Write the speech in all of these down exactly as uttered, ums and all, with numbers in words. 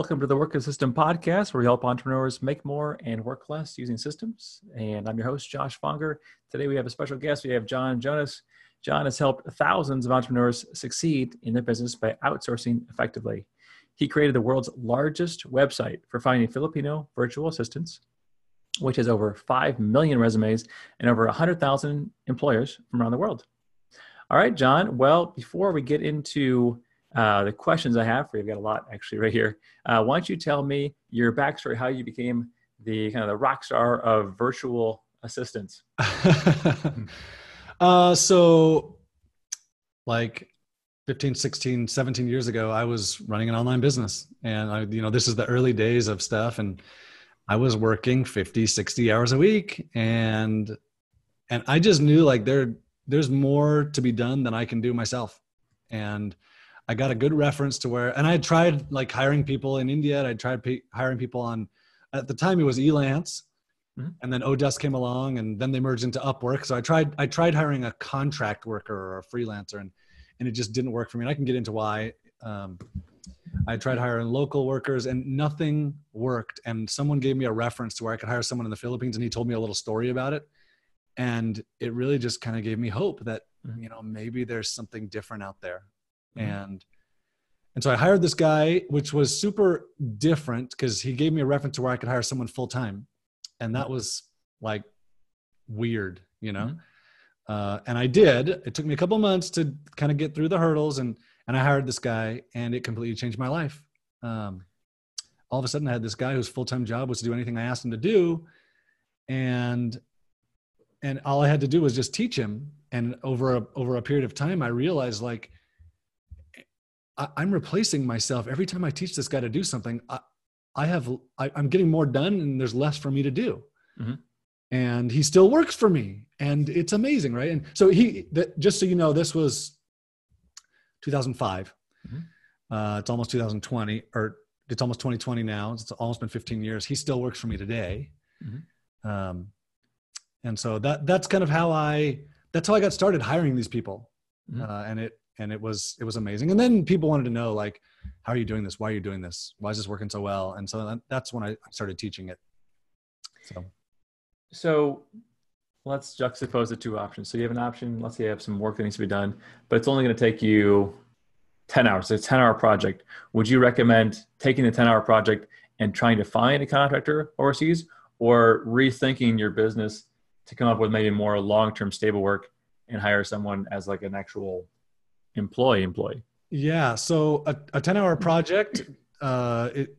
Welcome to the Work of System podcast, where we help entrepreneurs make more and work less using systems. And I'm your host, Josh Fonger. Today we have a special guest. We have John Jonas. John has helped thousands of entrepreneurs succeed in their business by outsourcing effectively. He created the world's largest website for finding Filipino virtual assistants, which has over five million resumes and over one hundred thousand employers from around the world. All right, John. Well, before we get into uh, the questions I have for you, I've got a lot actually right here. Uh, why don't you tell me your backstory, how you became the kind of the rock star of virtual assistants? uh, so like fifteen, sixteen, seventeen years ago, I was running an online business, and I, you know, this is the early days of stuff. And I was working fifty, sixty hours a week. And, and I just knew like there, there's more to be done than I can do myself. And I got a good reference to where, and I had tried like hiring people in India. I tried p- hiring people on, at the time it was Elance, mm-hmm. and then Odesk came along, and then they merged into Upwork. So I tried, I tried hiring a contract worker or a freelancer, and, and it just didn't work for me. And I can get into why. Um, I tried hiring local workers and nothing worked. And someone gave me a reference to where I could hire someone in the Philippines, and he told me a little story about it. And it really just kind of gave me hope that, you know, maybe there's something different out there. Mm-hmm. And, and so I hired this guy, which was super different because he gave me a reference to where I could hire someone full time. And that was like weird, you know? Mm-hmm. Uh, and I did. It took me a couple months to kind of get through the hurdles, and, and I hired this guy, and it completely changed my life. Um, all of a sudden I had this guy whose full-time job was to do anything I asked him to do. And, and all I had to do was just teach him. And over a, over a period of time, I realized like, I, I'm replacing myself. Every time I teach this guy to do something, I, I have, I, I'm getting more done, and there's less for me to do. Mm-hmm. And he still works for me, and it's amazing. Right. And so he, that, just so you know, this was two thousand five. Mm-hmm. Uh, it's almost two thousand twenty, or it's almost twenty twenty now. It's almost been fifteen years. He still works for me today. Mm-hmm. Um, and so that, that's kind of how I, that's how I got started hiring these people. Mm-hmm. Uh, and it, and it was, it was amazing. And then people wanted to know, like, how are you doing this? Why are you doing this? Why is this working so well? And so that, that's when I started teaching it. So, so let's juxtapose the two options. So you have an option, let's say you have some work that needs to be done, but it's only going to take you ten hours. It's a ten hour project. Would you recommend taking the ten hour project and trying to find a contractor overseas, or rethinking your business to come up with maybe more long-term stable work and hire someone as like an actual employee employee? Yeah. So a, a ten hour project, uh, it,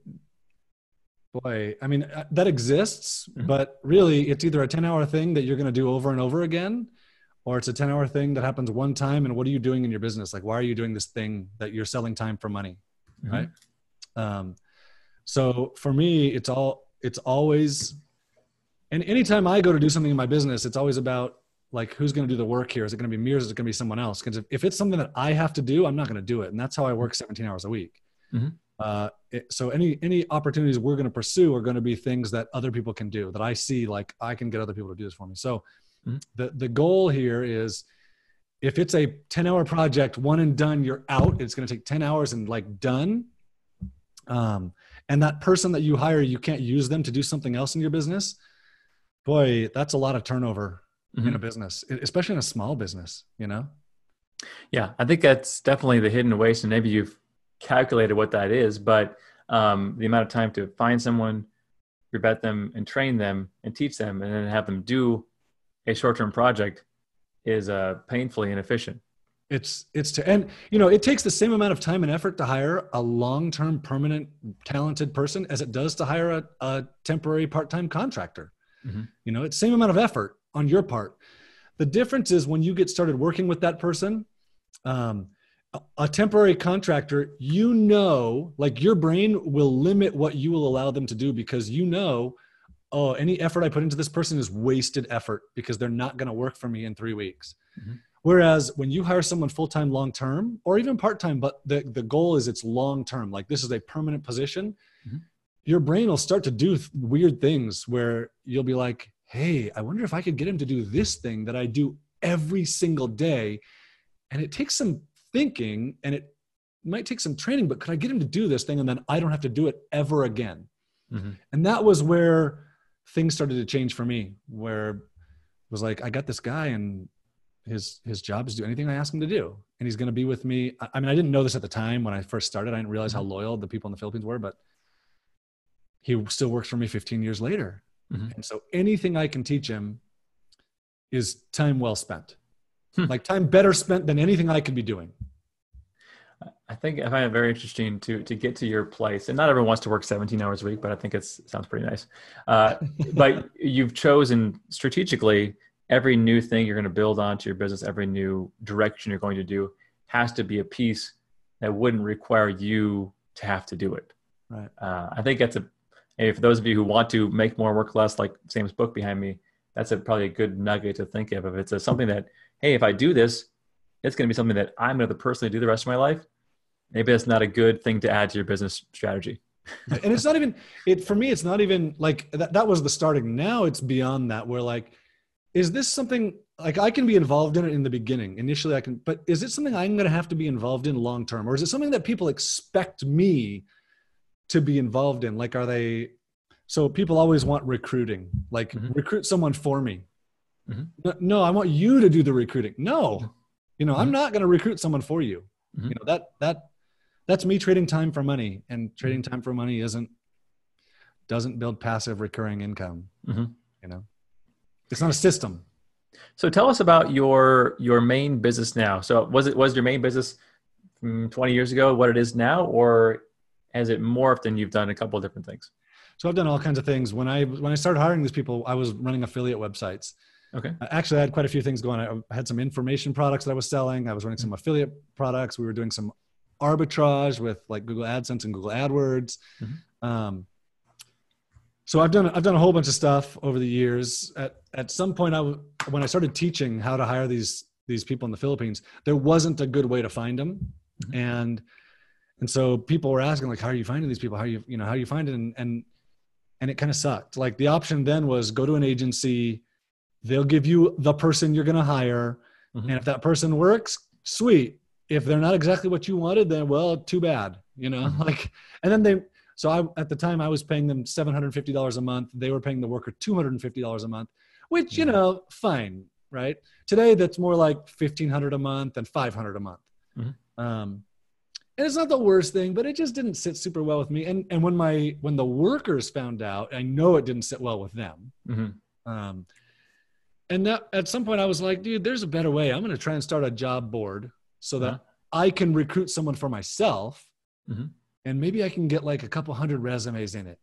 boy, I mean, that exists, mm-hmm. but really it's either a ten hour thing that you're going to do over and over again, or it's a ten hour thing that happens one time. And what are you doing in your business? Like, why are you doing this thing that you're selling time for money? Mm-hmm. Right. Um, so for me, it's all, it's always, and anytime I go to do something in my business, it's always about like, who's going to do the work here? Is it going to be me, or is it going to be someone else? Because if, if it's something that I have to do, I'm not going to do it. And that's how I work seventeen hours a week. Mm-hmm. Uh, it, so any, any opportunities we're going to pursue are going to be things that other people can do, that I see, like I can get other people to do this for me. So mm-hmm. the, the goal here is, if it's a ten hour project, one and done, you're out. It's going to take ten hours and like done. Um, and that person that you hire, you can't use them to do something else in your business. Boy, that's a lot of turnover. Mm-hmm. in a business, especially in a small business, you know? Yeah, I think that's definitely the hidden waste, and maybe you've calculated what that is, but um, the amount of time to find someone, vet them and train them and teach them, and then have them do a short-term project is uh, painfully inefficient. It's, it's to, and you know, it takes the same amount of time and effort to hire a long-term, permanent, talented person as it does to hire a, a temporary part-time contractor. Mm-hmm. You know, it's the same amount of effort on your part. The difference is when you get started working with that person, um, a, a temporary contractor, you know, like your brain will limit what you will allow them to do, because you know, oh, any effort I put into this person is wasted effort because they're not going to work for me in three weeks. Mm-hmm. Whereas when you hire someone full-time, long-term, or even part-time, but the, the goal is it's long-term, like this is a permanent position, mm-hmm. your brain will start to do th- weird things where you'll be like, hey, I wonder if I could get him to do this thing that I do every single day. And it takes some thinking, and it might take some training, but could I get him to do this thing? And then I don't have to do it ever again. Mm-hmm. And that was where things started to change for me, where it was like, I got this guy and his, his job is to do anything I ask him to do. And he's going to be with me. I mean, I didn't know this at the time when I first started. I didn't realize how loyal the people in the Philippines were, but he still works for me fifteen years later. Mm-hmm. And so anything I can teach him is time well spent, hmm. like time better spent than anything I could be doing. I think I find it very interesting to to get to your place. And not everyone wants to work seventeen hours a week, but I think it's, it sounds pretty nice. Uh, but you've chosen strategically every new thing you're going to build onto your business, every new direction you're going to do has to be a piece that wouldn't require you to have to do it. Right. Uh, I think that's a, hey, for those of you who want to make more, work less, like Sam's book behind me, that's a, probably a good nugget to think of. If it's a, something that, hey, if I do this, it's going to be something that I'm going to personally do the rest of my life. Maybe that's not a good thing to add to your business strategy. And it's not even, it for me, it's not even like that, that was the starting. Now it's beyond that, where like, is this something like I can be involved in it in the beginning? Initially I can, but is it something I'm going to have to be involved in long-term? Or is it something that people expect me to be involved in? Like, are they, so people always want recruiting, like mm-hmm. recruit someone for me. Mm-hmm. No, no, I want you to do the recruiting. No, you know, mm-hmm. I'm not going to recruit someone for you. Mm-hmm. You know, that, that, that's me trading time for money, and trading time for money isn't, doesn't build passive recurring income. Mm-hmm. You know, it's not a system. So tell us about your, your main business now. So was it, was your main business from twenty years ago what it is now, or has it morphed and you've done a couple of different things? So I've done all kinds of things. When I, when I started hiring these people, I was running affiliate websites. Okay. Actually, I had quite a few things going. I had some information products that I was selling. I was running some affiliate products. We were doing some arbitrage with like Google AdSense and Google AdWords. Mm-hmm. Um, so I've done, I've done a whole bunch of stuff over the years. At, at some point, I, when I started teaching how to hire these, these people in the Philippines, there wasn't a good way to find them. Mm-hmm. And, and so people were asking like, how are you finding these people? How are you, you know, how are you finding? And, and, and it kind of sucked. Like the option then was go to an agency. They'll give you the person you're going to hire. Mm-hmm. And if that person works, sweet. If they're not exactly what you wanted, then well, too bad, you know, mm-hmm. like, and then they, so I, at the time I was paying them seven hundred fifty dollars a month. They were paying the worker two hundred fifty dollars a month, which, you know, fine. Right. Today, that's more like fifteen hundred dollars a month and five hundred dollars a month. Mm-hmm. Um, and it's not the worst thing, but it just didn't sit super well with me. And, and when my, when the workers found out, I know it didn't sit well with them. Mm-hmm. Um, and that, at some point I was like, dude, there's a better way. I'm going to try and start a job board so that uh-huh. I can recruit someone for myself. Mm-hmm. And maybe I can get like a couple hundred resumes in it.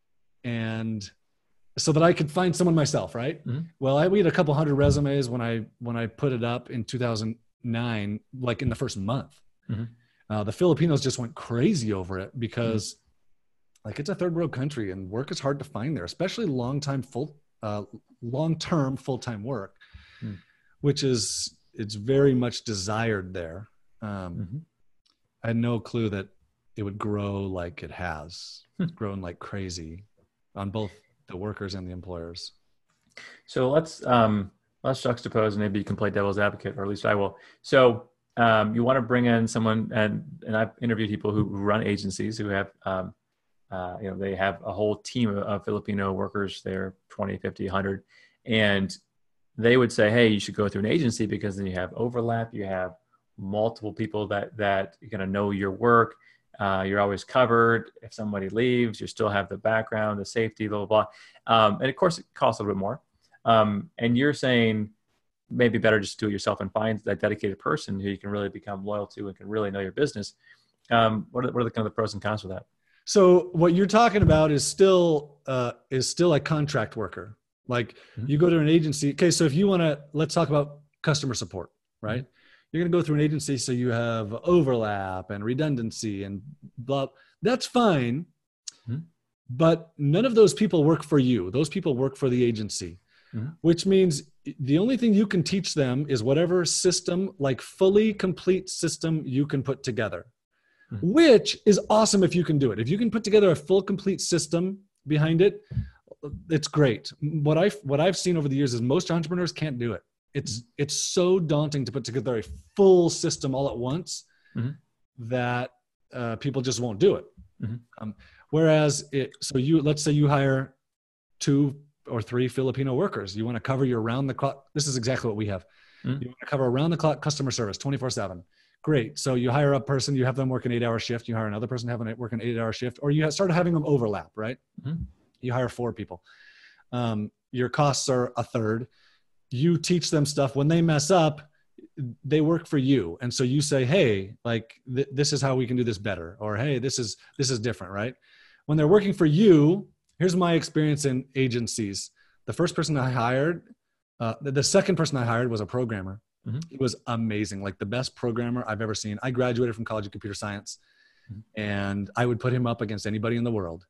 And so that I could find someone myself. Right. Mm-hmm. Well, I, we had a couple hundred resumes when I, when I put it up in two thousand nine, like in the first month. Mm-hmm. Uh, the Filipinos just went crazy over it because mm-hmm. like it's a third world country and work is hard to find there, especially long-time full, uh, long-term full-time work, mm-hmm. which is, it's very much desired there. Um, mm-hmm. I had no clue that it would grow like it has. It's grown like crazy on both the workers and the employers. So let's, um, let's juxtapose, and maybe you can play devil's advocate, or at least I will. So um, you want to bring in someone, and, and I've interviewed people who run agencies who have, um, uh, you know, they have a whole team of, of Filipino workers. They're twenty, fifty, one hundred. And they would say, hey, you should go through an agency because then you have overlap. You have multiple people that, that you're going to know your work. Uh, you're always covered. If somebody leaves, you still have the background, the safety, blah, blah, blah. Um, and of course it costs a little bit more. Um, and you're saying maybe better just do it yourself and find that dedicated person who you can really become loyal to and can really know your business. Um, what are, what are the kind of the pros and cons of that? So what you're talking about is still, uh, is still a contract worker. Like mm-hmm. you go to an agency. Okay. So if you want to, let's talk about customer support, right? Mm-hmm. You're going to go through an agency. So you have overlap and redundancy and blah, that's fine. Mm-hmm. But none of those people work for you. Those people work for the agency, mm-hmm. which means the only thing you can teach them is whatever system, like fully complete system you can put together, mm-hmm. which is awesome if you can do it. If you can put together a full complete system behind it, it's great. What I've, what I've seen over the years is most entrepreneurs can't do it. It's, mm-hmm. it's so daunting to put together a full system all at once mm-hmm. that uh, people just won't do it. Mm-hmm. Um, whereas it, so you, let's say you hire two or three Filipino workers. You want to cover your round the clock. This is exactly what we have. Mm-hmm. You want to cover around the clock customer service, twenty-four seven. Great. So you hire a person, you have them work an eight hour shift. You hire another person, have them work an eight hour shift, or you start having them overlap, right? Mm-hmm. You hire four people. Um, your costs are a third. You teach them stuff. When they mess up, they work for you. And so you say, hey, like th- this is how we can do this better. Or, hey, this is, this is different, right? When they're working for you, here's my experience in agencies. The first person I hired, uh, the, the second person I hired was a programmer. Mm-hmm. He was amazing. Like the best programmer I've ever seen. I graduated from College of Computer Science, mm-hmm. and I would put him up against anybody in the world.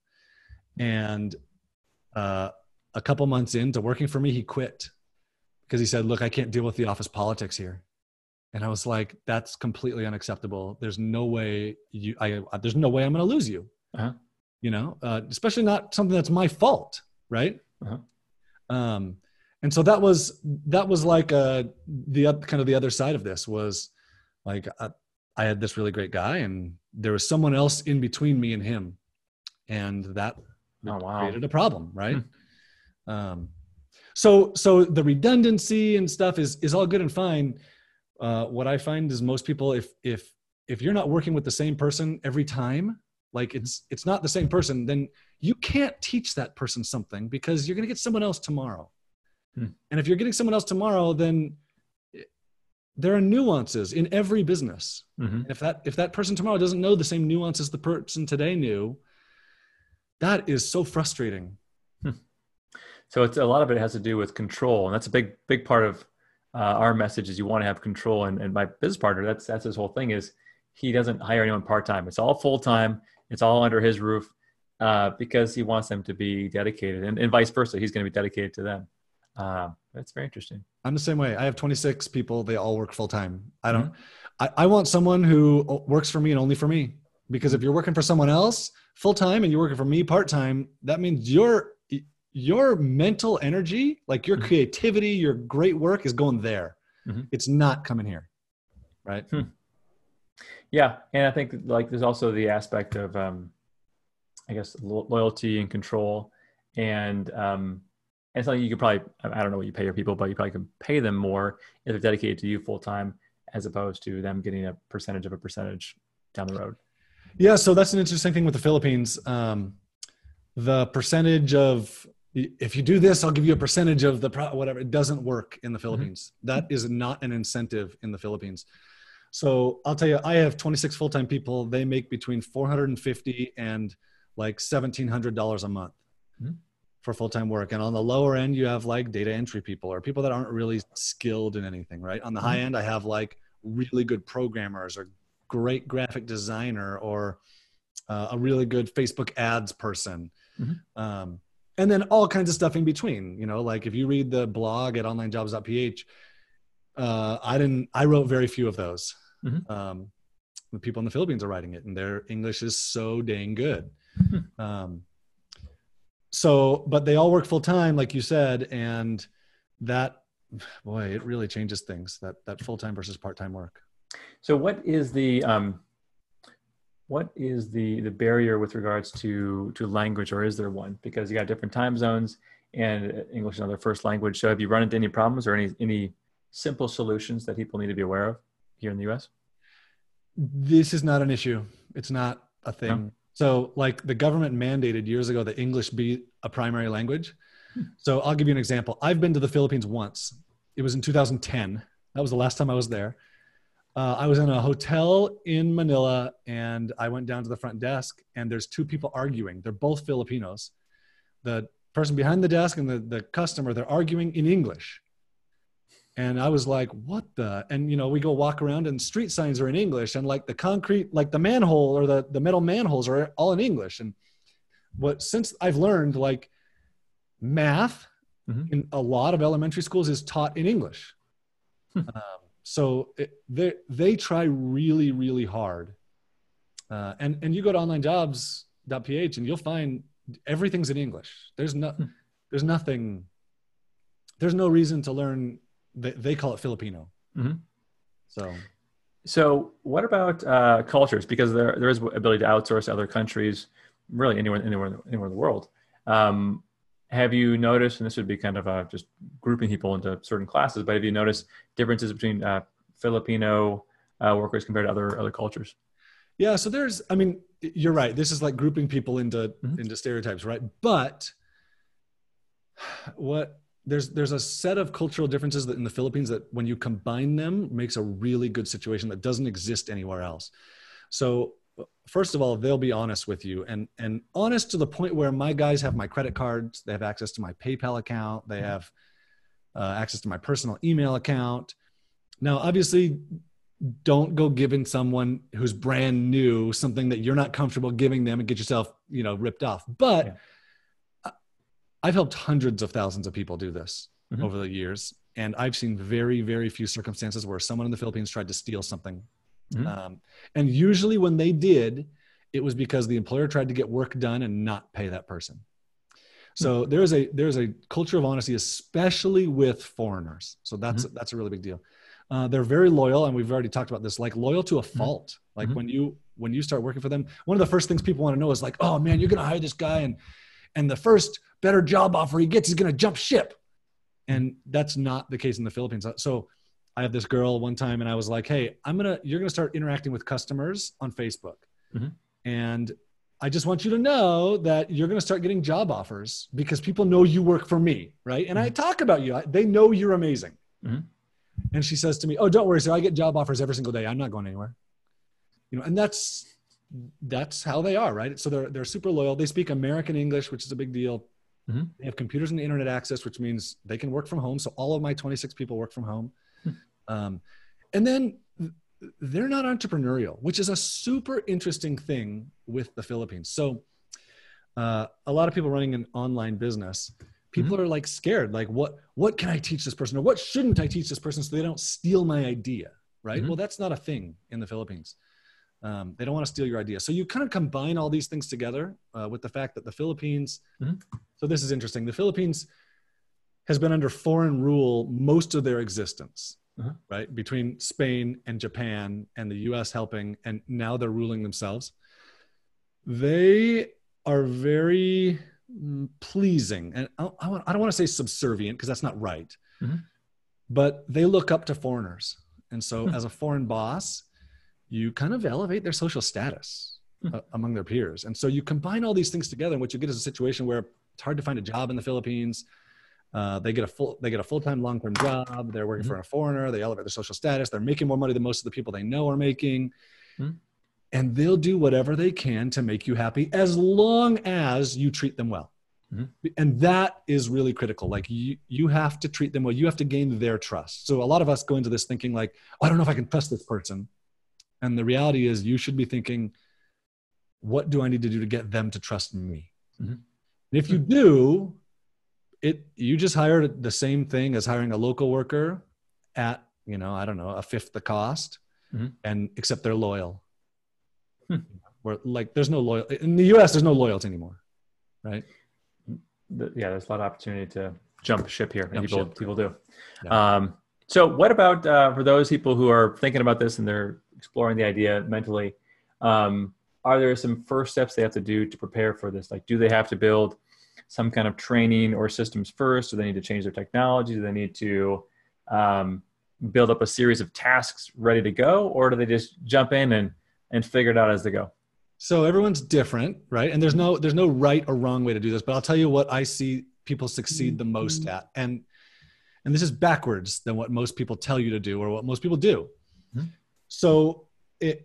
And uh, a couple months into working for me, he quit because he said, look, I can't deal with the office politics here. And I was like, that's completely unacceptable. There's no way you, I, there's no way I'm going to lose you. Uh-huh. You know, uh, especially not something that's my fault. Right. Uh-huh. Um, and so that was, that was like, uh, the kind of the other side of this was like, I, I had this really great guy and there was someone else in between me and him. And that oh, wow. created a problem. Right. Hmm. Um, so, so the redundancy and stuff is, is all good and fine. Uh, what I find is most people, if, if, if you're not working with the same person every time, like it's, it's not the same person, then you can't teach that person something because you're going to get someone else tomorrow. Hmm. And if you're getting someone else tomorrow, then there are nuances in every business. Mm-hmm. If that, if that person tomorrow doesn't know the same nuances the person today knew, that is so frustrating. Hmm. So it's a lot of it has to do with control. And that's a big, big part of uh, our message is you want to have control. And, and my business partner, that's, that's his whole thing is he doesn't hire anyone part-time. It's all full-time. It's all under his roof uh, because he wants them to be dedicated and, and vice versa. He's going to be dedicated to them. Uh, that's very interesting. I'm the same way. I have twenty-six people. They all work full-time. I don't, mm-hmm. I, I want someone who works for me and only for me, because if you're working for someone else full-time and you're working for me part-time, that means your, your mental energy, like your mm-hmm. creativity, your great work is going there. Mm-hmm. It's not coming here. Right. Hmm. Yeah. And I think like there's also the aspect of, um, I guess, lo- loyalty and control. And, um, and something you could probably, I don't know what you pay your people, but you probably can pay them more if they're dedicated to you full time, as opposed to them getting a percentage of a percentage down the road. Yeah. So that's an interesting thing with the Philippines. Um, the percentage of, if you do this, I'll give you a percentage of the pro- whatever. It doesn't work in the Philippines. Mm-hmm. That is not an incentive in the Philippines. So I'll tell you, I have twenty-six full-time people. They make between four hundred fifty and like seventeen hundred dollars a month mm-hmm. for full-time work. And on the lower end, you have like data entry people or people that aren't really skilled in anything, right? On the mm-hmm. high end, I have like really good programmers or great graphic designer or uh, a really good Facebook ads person. Mm-hmm. Um, and then all kinds of stuff in between, you know, like if you read the blog at online jobs dot p h, uh, I didn't, I wrote very few of those. Mm-hmm. Um, the people in the Philippines are writing it and their English is so dang good. Mm-hmm. Um, so, but they all work full time, like you said, and that, boy, it really changes things, that, that full-time versus part-time work. So what is the, um, what is the, the barrier with regards to, to language, or is there one? Because you got different time zones and English is not their first language. So have you run into any problems or any, any simple solutions that people need to be aware of here in the U S? This is not an issue. It's not a thing. No. So like the government mandated years ago that English be a primary language. Hmm. So I'll give you an example. I've been to the Philippines once. It was in two thousand ten. That was the last time I was there. Uh, I was in a hotel in Manila and I went down to the front desk and there's two people arguing. They're both Filipinos. The person behind the desk and the, the customer, they're arguing in English. And I was like, what the, and you know, we go walk around and street signs are in English and like the concrete, like the manhole or the, the metal manholes are all in English. And what, since I've learned like math mm-hmm. in a lot of elementary schools is taught in English. Hmm. Um, so it, they, they try really, really hard. Uh, and, and you go to online jobs dot p h and you'll find everything's in English. There's no, hmm. there's nothing, there's no reason to learn. They, they call it Filipino. Mm-hmm. So, So what about uh, cultures? Because there there is ability to outsource to other countries, really anywhere anywhere anywhere in the world. Um, have you noticed? And this would be kind of uh, just grouping people into certain classes, but have you noticed differences between uh, Filipino uh, workers compared to other other cultures? Yeah. So there's, I mean, you're right. This is like grouping people into, Mm-hmm. into stereotypes, right? But what there's, there's a set of cultural differences that in the Philippines that when you combine them makes a really good situation that doesn't exist anywhere else. So first of all, they'll be honest with you and, and honest to the point where my guys have my credit cards, they have access to my PayPal account, they have uh, access to my personal email account. Now, obviously, don't go giving someone who's brand new something that you're not comfortable giving them and get yourself, you know, ripped off. But yeah. I've helped hundreds of thousands of people do this mm-hmm. over the years. And I've seen very, very few circumstances where someone in the Philippines tried to steal something. Mm-hmm. Um, and usually when they did, it was because the employer tried to get work done and not pay that person. So mm-hmm. there's a, there's a culture of honesty, especially with foreigners. So that's, mm-hmm. that's a really big deal. Uh, they're very loyal, and we've already talked about this, like loyal to a fault. Mm-hmm. Like when you when you start working for them, one of the first things people want to know is like, oh man, you're going to hire this guy, and and the first better job offer he gets, he's going to jump ship. And that's not the case in the Philippines. So I have this girl one time, and I was like, hey, I'm gonna you're gonna start interacting with customers on Facebook, mm-hmm. and I just want you to know that you're going to start getting job offers because people know you work for me, right? And mm-hmm. I talk about you. They know you're amazing. Mm-hmm. And she says to me, oh, don't worry, sir. I get job offers every single day. I'm not going anywhere. You know, and that's, that's how they are, right? So they're, they're super loyal. They speak American English, which is a big deal. Mm-hmm. They have computers and internet access, which means they can work from home. So all of my twenty-six people work from home. Mm-hmm. Um, and then they're not entrepreneurial, which is a super interesting thing with the Philippines. So uh, a lot of people running an online business, people mm-hmm. are like scared, like what, what can I teach this person or what shouldn't I teach this person so they don't steal my idea, right? Mm-hmm. Well, that's not a thing in the Philippines. Um, they don't want to steal your idea. So you kind of combine all these things together uh, with the fact that the Philippines, mm-hmm. so this is interesting. The Philippines has been under foreign rule most of their existence, mm-hmm. right? Between Spain and Japan and the U S helping, and now they're ruling themselves. They are very pleasing. And I, I, I don't want to say subservient because that's not right, mm-hmm. but they look up to foreigners. And so mm-hmm. as a foreign boss, you kind of elevate their social status mm-hmm. uh, among their peers. And so you combine all these things together, and what you get is a situation where it's hard to find a job in the Philippines. Uh, they get a full, they get a full-time long-term job. They're working mm-hmm. for a foreigner. They elevate their social status. They're making more money than most of the people they know are making. Mm-hmm. And they'll do whatever they can to make you happy as long as you treat them well. Mm-hmm. And that is really critical. Like you, you have to treat them well. You have to gain their trust. So a lot of us go into this thinking like, oh, I don't know if I can trust this person. And the reality is you should be thinking, what do I need to do to get them to trust me? Mm-hmm. And if you do, it, you just hired the same thing as hiring a local worker at, you know, I don't know, a fifth the cost, mm-hmm. and except they're loyal. Hmm. Where like there's no loyal in the U S. There's no loyalty anymore, right? The, yeah, there's a lot of opportunity to jump ship here. And people, ship. people do. Yeah. Um, so, what about uh, for those people who are thinking about this and they're exploring the idea mentally? Um, are there some first steps they have to do to prepare for this? Like, do they have to build some kind of training or systems first? Do they need to change their technology? Do they need to um, build up a series of tasks ready to go, or do they just jump in and and figure it out as they go? So everyone's different, right? And there's no, there's no right or wrong way to do this, but I'll tell you what I see people succeed the most at. And, and this is backwards than what most people tell you to do or what most people do. Mm-hmm. So it,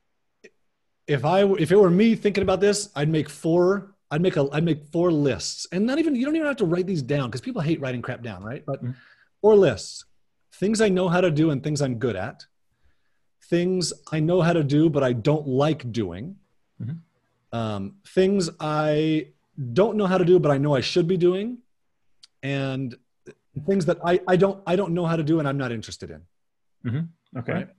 if I, if it were me thinking about this, I'd make four, I'd make a, I'd make four lists, and not even, you don't even have to write these down because people hate writing crap down, right? But mm-hmm. four lists, things I know how to do and things I'm good at. Things I know how to do, but I don't like doing. Mm-hmm. Um, things I don't know how to do, but I know I should be doing. And things that I, I don't, I don't know how to do and I'm not interested in. Mm-hmm. Okay. Right?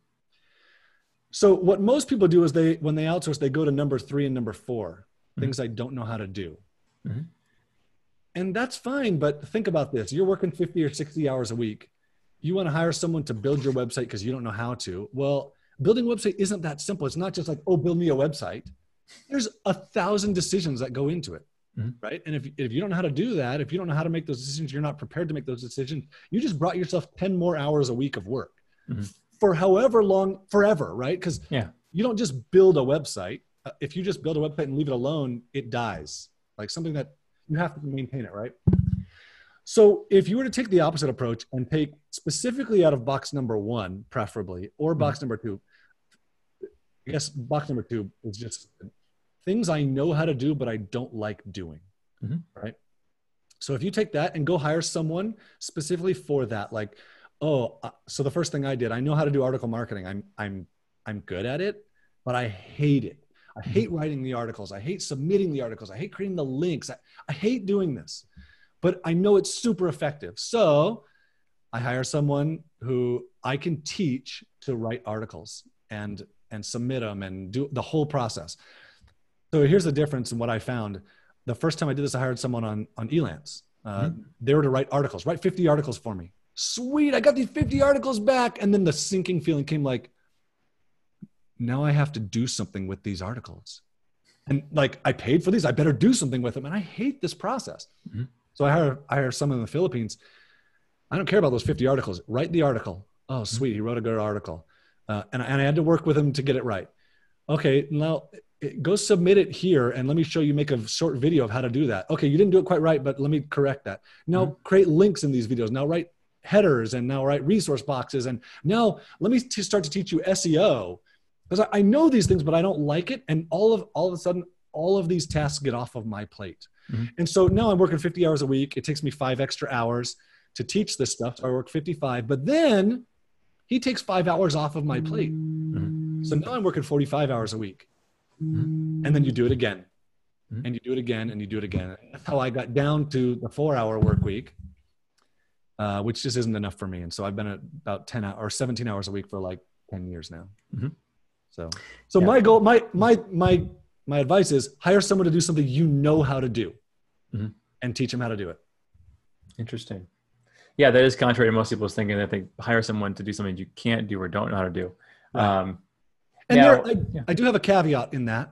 So what most people do is they, when they outsource, they go to number three and number four, mm-hmm. things I don't know how to do. Mm-hmm. And that's fine. But think about this. You're working fifty or sixty hours a week. You want to hire someone to build your website because you don't know how to. Well, building a website isn't that simple. It's not just like, oh, build me a website. There's a thousand decisions that go into it, mm-hmm. right? And if, if you don't know how to do that, if you don't know how to make those decisions, you're not prepared to make those decisions, you just brought yourself ten more hours a week of work mm-hmm. for however long, forever, right? Because yeah. you don't just build a website. Uh, if you just build a website and leave it alone, it dies. Like something that you have to maintain it, right? So if you were to take the opposite approach and take specifically out of box number one, preferably, or box mm-hmm. number two, I guess box number two is just things I know how to do, but I don't like doing, mm-hmm. right? So if you take that and go hire someone specifically for that, like, oh, uh, so the first thing I did, I know how to do article marketing. I'm, I'm, I'm good at it, but I hate it. I hate writing the articles. I hate submitting the articles. I hate creating the links. I, I hate doing this. But I know it's super effective. So I hire someone who I can teach to write articles and, and submit them and do the whole process. So here's the difference in what I found. The first time I did this, I hired someone on, on Elance. Uh, mm-hmm. They were to write articles, write fifty articles for me. Sweet, I got these fifty articles back. And then the sinking feeling came like, now I have to do something with these articles. And like, I paid for these, I better do something with them. And I hate this process. Mm-hmm. So I hire, I hire someone in the Philippines. I don't care about those fifty articles. Write the article. Oh, sweet. He wrote a good article. Uh, and, and I had to work with him to get it right. Okay, now it, go submit it here and let me show you, make a short video of how to do that. Okay, you didn't do it quite right, but let me correct that. Now mm-hmm. create links in these videos. Now write headers and now write resource boxes. And now let me t- start to teach you S E O. Because I, I know these things, but I don't like it. And all of all of a sudden, all of these tasks get off of my plate. Mm-hmm. And so now I'm working fifty hours a week. It takes me five extra hours to teach this stuff. So I work fifty-five, but then he takes five hours off of my plate. Mm-hmm. So now I'm working forty-five hours a week. Mm-hmm. And then you do it again mm-hmm. and you do it again and you do it again. That's how I got down to the four hour work week, uh, which just isn't enough for me. And so I've been at about ten hours or seventeen hours a week for like ten years now. Mm-hmm. So, so yeah. my goal, my, my, my, my advice is hire someone to do something you know how to do mm-hmm. and teach them how to do it. Interesting. Yeah, that is contrary to most people's thinking that they hire someone to do something you can't do or don't know how to do. Right. Um, and now, there, I, yeah. I do have a caveat in that.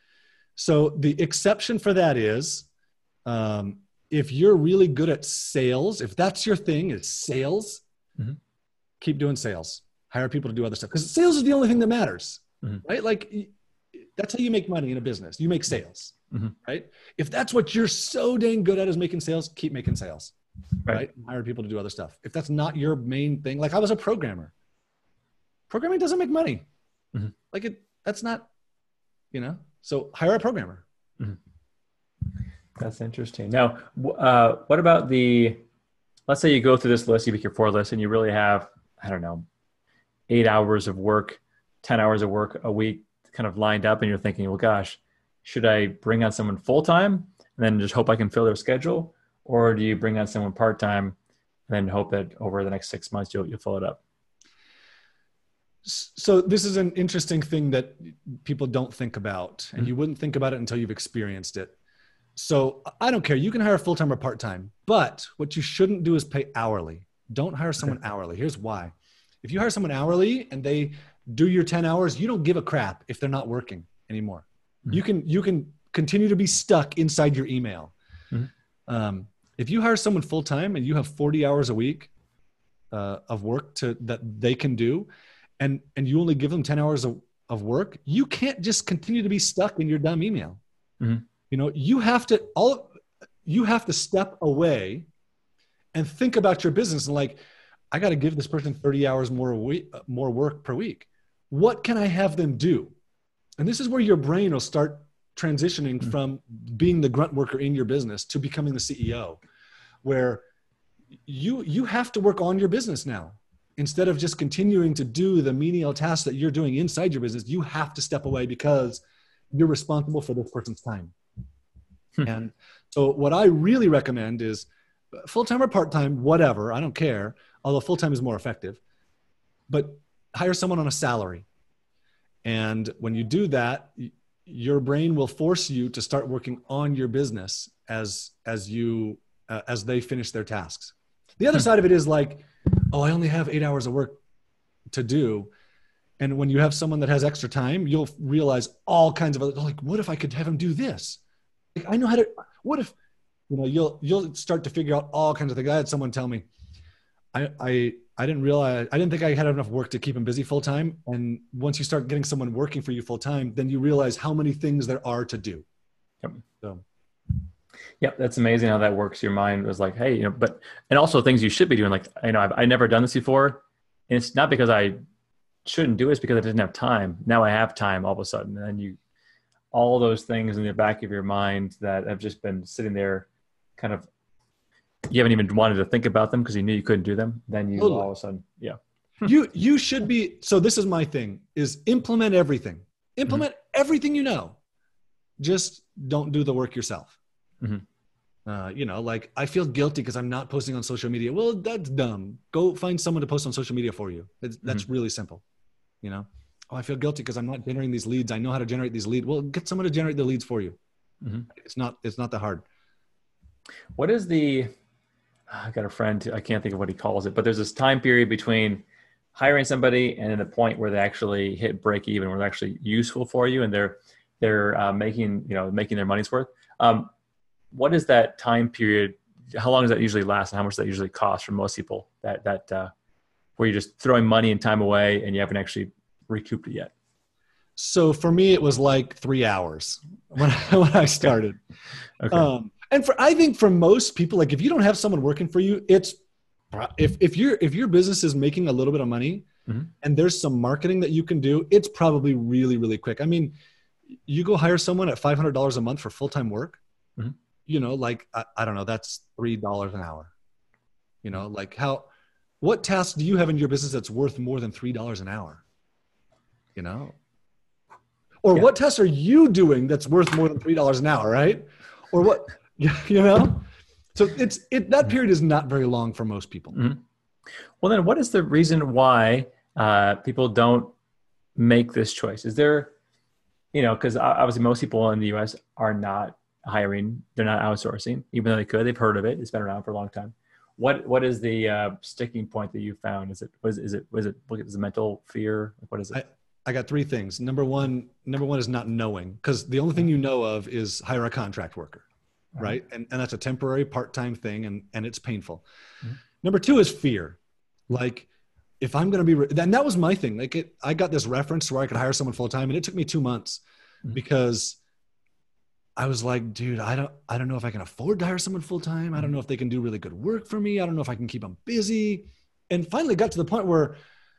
So the exception for that is um, if you're really good at sales, if that's your thing is sales, mm-hmm. keep doing sales. Hire people to do other stuff because sales is the only thing that matters, mm-hmm. right? Like that's how you make money in a business. You make sales, mm-hmm. right? If that's what you're so dang good at is making sales, keep making sales, right? right? Hire people to do other stuff. If that's not your main thing, like I was a programmer. Programming doesn't make money. Mm-hmm. Like it, that's not, you know, so hire a programmer. Mm-hmm. That's interesting. Now, uh, what about the, let's say you go through this list, you pick your four lists and you really have, I don't know, eight hours of work, ten hours of work a week kind of lined up. And you're thinking, well, gosh, should I bring on someone full-time and then just hope I can fill their schedule? Or do you bring on someone part-time and then hope that over the next six months, you'll, you'll fill it up? So this is an interesting thing that people don't think about, and mm-hmm. you wouldn't think about it until you've experienced it. So I don't care. You can hire full-time or part-time, but what you shouldn't do is pay hourly. Don't hire someone okay. hourly. Here's why. If you hire someone hourly and they do your ten hours, you don't give a crap if they're not working anymore. Mm-hmm. You can, you can continue to be stuck inside your email. Mm-hmm. Um, if you hire someone full-time and you have forty hours a week uh, of work to, that they can do, and, and you only give them ten hours of, of work, you can't just continue to be stuck in your dumb email. Mm-hmm. You know, you have to, all, you have to step away and think about your business and like, I got to give this person thirty hours more a week, more work per week. What can I have them do? And this is where your brain will start transitioning mm-hmm. from being the grunt worker in your business to becoming the C E O, where you, you have to work on your business now. Instead of just continuing to do the menial tasks that you're doing inside your business, you have to step away because you're responsible for this person's time. Hmm. And so what I really recommend is full-time or part-time, whatever, I don't care. Although full-time is more effective, but hire someone on a salary. And when you do that, your brain will force you to start working on your business as, as you, uh, as they finish their tasks. The other side of it is like, oh, I only have eight hours of work to do. And when you have someone that has extra time, you'll realize all kinds of other, like, what if I could have him do this? Like, I know how to, what if, you know, you'll, you'll start to figure out all kinds of things. I had someone tell me, I, I, I didn't realize, I didn't think I had enough work to keep him busy full time. And once you start getting someone working for you full time, then you realize how many things there are to do. Yep. So. Yep. That's amazing how that works. Your mind was like, hey, you know, but, and also things you should be doing. Like, you know, I've, I've never done this before. And it's not because I shouldn't do it, it's because I didn't have time. Now I have time all of a sudden. And then you, all those things in the back of your mind that have just been sitting there kind of, you haven't even wanted to think about them because you knew you couldn't do them. Then you totally. All of a sudden, yeah. you, you should be, so this is my thing is implement everything, implement mm-hmm. everything, you know, just don't do the work yourself. Mm-hmm. Uh, you know, like I feel guilty because I'm not posting on social media. Well, that's dumb. Go find someone to post on social media for you. It's, that's mm-hmm. really simple. You know, oh, I feel guilty because I'm not generating these leads. I know how to generate these leads. Well, get someone to generate the leads for you. Mm-hmm. It's not, it's not that hard. What is the, I got a friend, I can't think of what he calls it, but there's this time period between hiring somebody and then the point where they actually hit break even, where they're actually useful for you and they're, they're uh, making, you know, making their money's worth. Um, what is that time period? How long does that usually last and how much does that usually cost for most people that, that, uh, where you're just throwing money and time away and you haven't actually recouped it yet? So for me, it was like three hours when I, when I started. Okay. Um, and for, I think for most people, like if you don't have someone working for you, it's, if, if your, if your business is making a little bit of money mm-hmm. and there's some marketing that you can do, it's probably really, really quick. I mean, you go hire someone at five hundred dollars a month for full-time work, mm-hmm. you know, like, I, I don't know, that's three dollars an hour, you know, like how, what tasks do you have in your business that's worth more than three dollars an hour? You know, or yeah. what tests are you doing that's worth more than three dollars an hour, right? Or what, you know? So it's, it, that period is not very long for most people. Mm-hmm. Well, then what is the reason why uh, people don't make this choice? Is there, you know, because obviously most people in the U S are not hiring, they're not outsourcing, even though they could, they've heard of it. It's been around for a long time. What, what is the uh, sticking point that you found? Is it, was, is it, was it, is it mental fear? What is it? I, I got three things. Number one, number one is not knowing, because the only thing you know of is hire a contract worker, uh-huh. right? And, and that's a temporary part-time thing, and, and it's painful. Mm-hmm. Number two is fear. Like, if I'm going to be, re- and that was my thing. Like, it, I got this reference where I could hire someone full-time, and it took me two months mm-hmm. because I was like, dude, I don't, I don't know if I can afford to hire someone full-time. I don't know if they can do really good work for me. I don't know if I can keep them busy. And finally got to the point where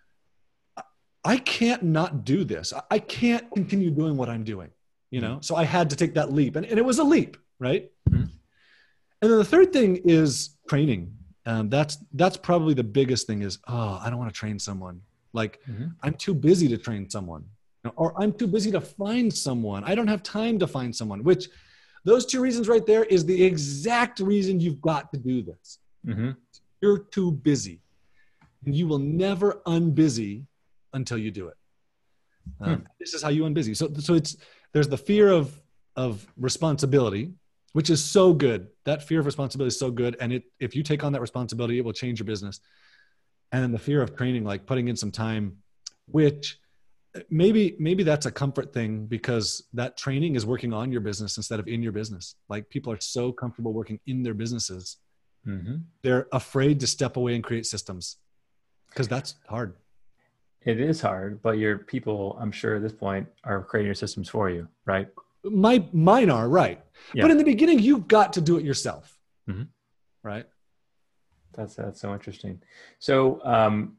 I can't not do this. I can't continue doing what I'm doing, you know? So I had to take that leap, and, and it was a leap, right? Mm-hmm. And then the third thing is training. Um, that's, that's probably the biggest thing is, oh, I don't want to train someone. Like mm-hmm. I'm too busy to train someone, you know, or I'm too busy to find someone. I don't have time to find someone, which those two reasons right there is the exact reason you've got to do this. Mm-hmm. You're too busy, and you will never unbusy until you do it. Um, hmm. This is how you unbusy. So, so it's, there's the fear of, of responsibility, which is so good. That fear of responsibility is so good. And it, if you take on that responsibility, it will change your business. And then the fear of training, like putting in some time, which maybe, maybe that's a comfort thing because that training is working on your business instead of in your business. Like people are so comfortable working in their businesses. Mm-hmm. They're afraid to step away and create systems because that's hard. It is hard, but your people, I'm sure at this point, are creating your systems for you, right? My, mine are, right. Yeah. But in the beginning, you've got to do it yourself, mm-hmm. right? That's that's so interesting. So um,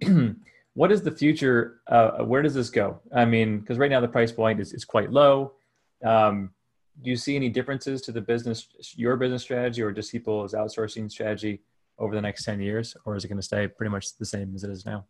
what is the future? Uh, where does this go? I mean, because right now the price point is, is quite low. Um, do you see any differences to the business, your business strategy, or just people's outsourcing strategy over the next ten years? Or is it going to stay pretty much the same as it is now?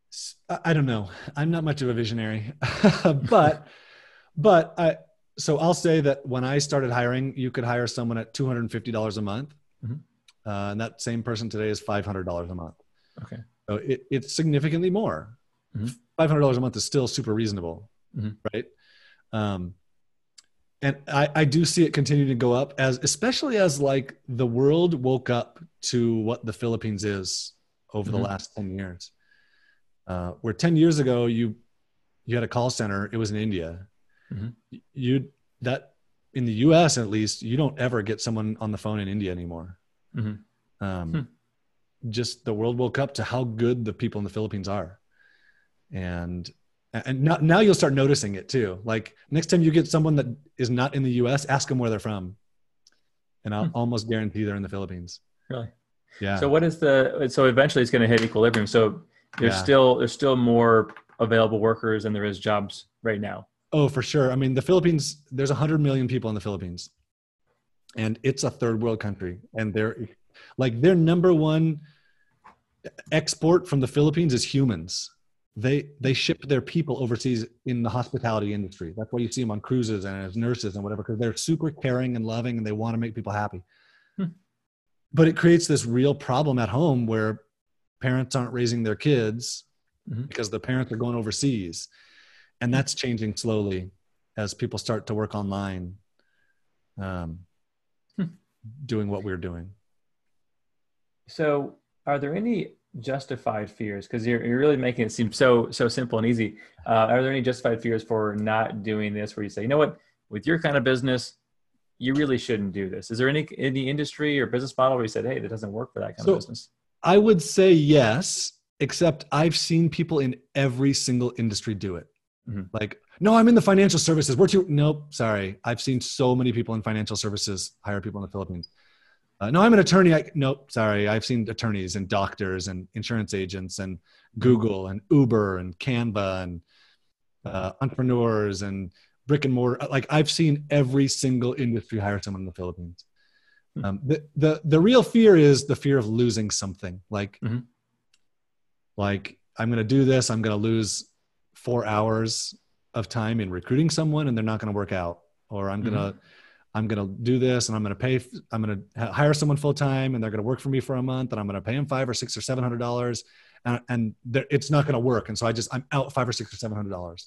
I don't know. I'm not much of a visionary, but, but I, so I'll say that when I started hiring, you could hire someone at two hundred fifty dollars a month. Mm-hmm. Uh, and that same person today is five hundred dollars a month. Okay. So it, it's significantly more. Mm-hmm. five hundred dollars a month is still super reasonable. Mm-hmm. Right. Um, and I, I do see it continue to go up as, especially as like the world woke up to what the Philippines is over mm-hmm. the last ten years. Uh, where ten years ago, you you had a call center, it was in India. Mm-hmm. You that in the U S at least, you don't ever get someone on the phone in India anymore. Mm-hmm. Um, Hmm. Just the world woke up to how good the people in the Philippines are. And, and now, now you'll start noticing it too. Like next time you get someone that is not in the U S, ask them where they're from. And I'll Hmm. almost guarantee they're in the Philippines. Really? Yeah. So what is the, so eventually it's going to hit equilibrium. So there's Yeah. still, there's still more available workers than there is jobs right now. Oh, for sure. I mean, the Philippines, there's a hundred million people in the Philippines and it's a third world country. And they're like, their number one export from the Philippines is humans. They, they ship their people overseas in the hospitality industry. That's why you see them on cruises and as nurses and whatever, because they're super caring and loving and they want to make people happy. Hmm. But it creates this real problem at home where parents aren't raising their kids mm-hmm. because the parents are going overseas. And that's changing slowly as people start to work online, um, hmm. doing what we're doing. So are there any justified fears? Because you're, you're really making it seem so so simple and easy. Uh, are there any justified fears for not doing this where you say, you know what, with your kind of business, you really shouldn't do this? Is there any any industry or business model where you said, hey, that doesn't work for that kind so, of business? I would say yes, except I've seen people in every single industry do it. Mm-hmm. Like, no, I'm in the financial services. We're too, nope, sorry. I've seen so many people in financial services hire people in the Philippines. Uh, no, I'm an attorney. I, nope, sorry. I've seen attorneys and doctors and insurance agents and Google and Uber and Canva and uh, entrepreneurs and brick and mortar. Like I've seen every single industry hire someone in the Philippines. Mm-hmm. Um, the, the, the real fear is the fear of losing something. Like, mm-hmm. like I'm going to do this. I'm going to lose four hours of time in recruiting someone and they're not going to work out. Or I'm going to, mm-hmm. I'm going to do this and I'm going to pay, I'm going to hire someone full-time and they're going to work for me for a month and I'm going to pay them five or six or seven hundred dollars and, and it's not going to work. And so I just, I'm out five or six or seven hundred dollars.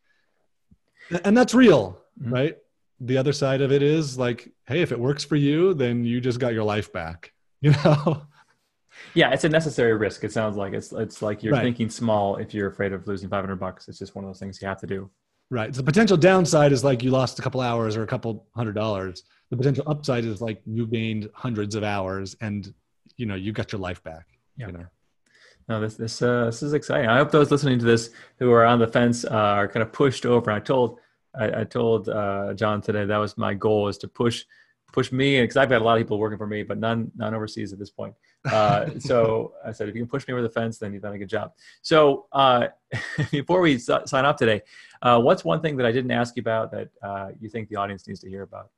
And that's real, mm-hmm. right? The other side of it is like, hey, if it works for you, then you just got your life back, you know? Yeah, it's a necessary risk. It sounds like it's it's like you're right. thinking small if you're afraid of losing five hundred bucks. It's just one of those things you have to do. Right. So the potential downside is like you lost a couple hours or a couple hundred dollars. The potential upside is like you gained hundreds of hours and, you know, you got your life back. Yeah. You know? No, this this uh, this is exciting. I hope those listening to this who are on the fence uh, are kind of pushed over. I told I, I told uh, John today that was my goal, is to push push me, because I've got a lot of people working for me, but none none overseas at this point. Uh, so I said, if you can push me over the fence, then you've done a good job. So uh, before we s- sign off today, uh, what's one thing that I didn't ask you about that uh, you think the audience needs to hear about?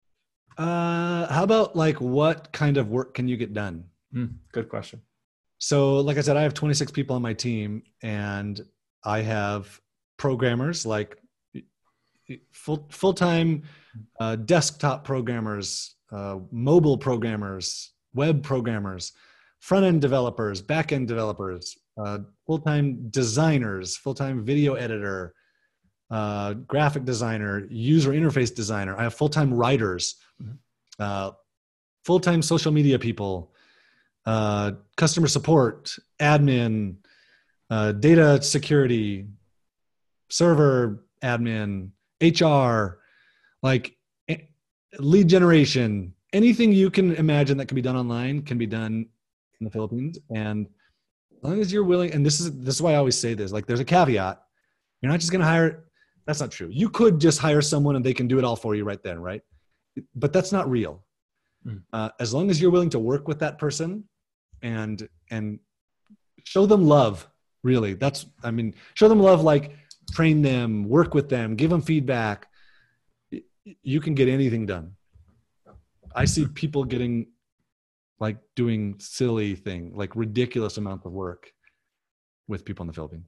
Uh, how about like, what kind of work can you get done? Mm, good question. So like I said, I have twenty-six people on my team and I have programmers, like full, full-time uh, desktop programmers, uh, mobile programmers, web programmers, front-end developers, back-end developers, uh, full-time designers, full-time video editor, uh, graphic designer, user interface designer. I have full-time writers, uh, full-time social media people, uh, customer support, admin, uh, data security, server admin, H R, like lead generation. Anything you can imagine that can be done online can be done in the Philippines. And as long as you're willing, and this is this is why I always say this, like there's a caveat. You're not just going to hire, that's not true. You could just hire someone and they can do it all for you right then, right? But that's not real. Mm. Uh, as long as you're willing to work with that person and and show them love, really. That's, I mean, show them love, like train them, work with them, give them feedback. You can get anything done. I see people getting, like doing silly thing, like ridiculous amounts of work with people in the Philippines.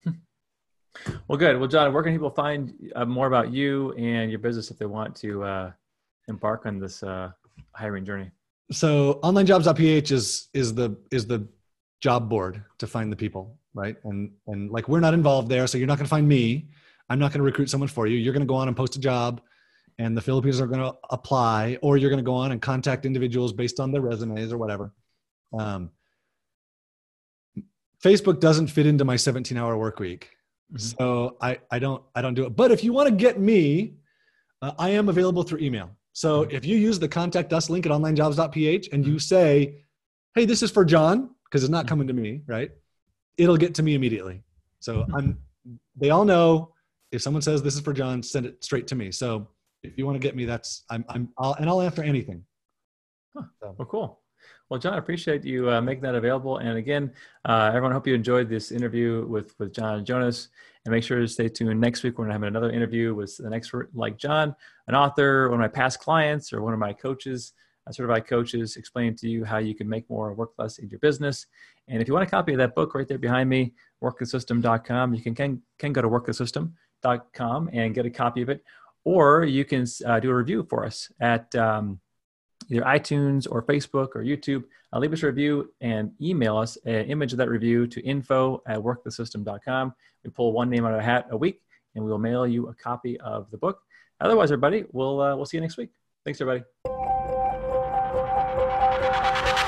Well, good. Well, John, where can people find uh, more about you and your business if they want to uh, embark on this uh, hiring journey? So online jobs dot p h is, is the, is the job board to find the people, right? And, and like, we're not involved there. So you're not going to find me. I'm not going to recruit someone for you. You're going to go on and post a job and the Philippines are going to apply, or you're going to go on and contact individuals based on their resumes or whatever. Um, Facebook doesn't fit into my seventeen hour work week. Mm-hmm. So I, I don't, I don't do it. But if you want to get me, uh, I am available through email. So Mm-hmm. if you use the contact us link at online jobs dot p h and you say, hey, this is for John, because it's not coming to me, right? It'll get to me immediately. So I'm, they all know if someone says this is for John, send it straight to me. So if you want to get me, that's, I'm, I'm, I'll, and I'll answer anything. Huh. So. Well, cool. Well, John, I appreciate you uh, making that available. And again, uh, everyone, hope you enjoyed this interview with, with John and Jonas. And make sure to stay tuned next week. We're going to have another interview with an expert like John, an author, one of my past clients, or one of my coaches, uh, certified coaches, explaining to you how you can make more, work less in your business. And if you want a copy of that book right there behind me, work the system dot com, you can, can, can go to work the system dot com and get a copy of it. Or you can uh, do a review for us at um, either iTunes or Facebook or YouTube. Uh, leave us a review and email us an image of that review to info at work the system dot com. We pull one name out of a hat a week, and we will mail you a copy of the book. Otherwise, everybody, we'll uh, we'll see you next week. Thanks, everybody.